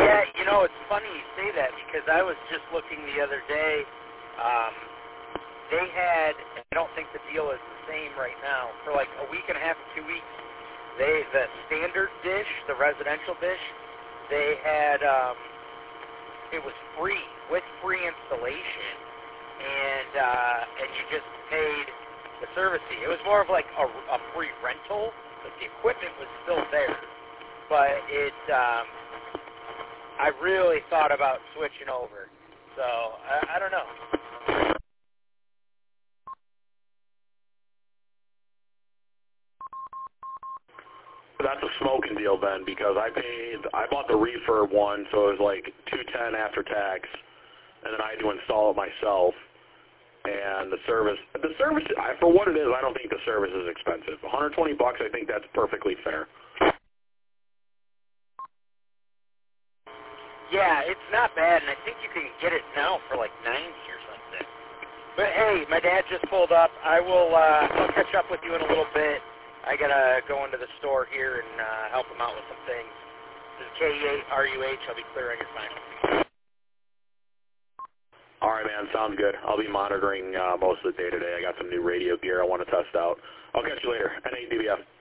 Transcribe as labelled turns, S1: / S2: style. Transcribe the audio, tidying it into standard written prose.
S1: Yeah, you know, it's funny you say that because I was just looking the other day. They had, I don't think the deal is the same right now, for like a week and a half to 2 weeks, the standard dish, the residential dish, they had, it was free, with free installation, and you just paid the service fee. It was more of like a free rental, but the equipment was still there. But it, I really thought about switching over, so I don't know.
S2: That's a smoking deal then, because I bought the refurb one, so it was like $210 after tax, and then I had to install it myself. And the service, for what it is, I don't think the service is expensive. $120, I think that's perfectly fair.
S1: Yeah, it's not bad, and I think you can get it now for like $90 or something. But hey, my dad just pulled up. I'll catch up with you in a little bit. I gotta go into the store here and help him out with some things. This is K8RUH. I'll be clear on your final.
S2: All right, man. Sounds good. I'll be monitoring most of the day today. I got some new radio gear I want to test out. I'll catch you later. N8DBF.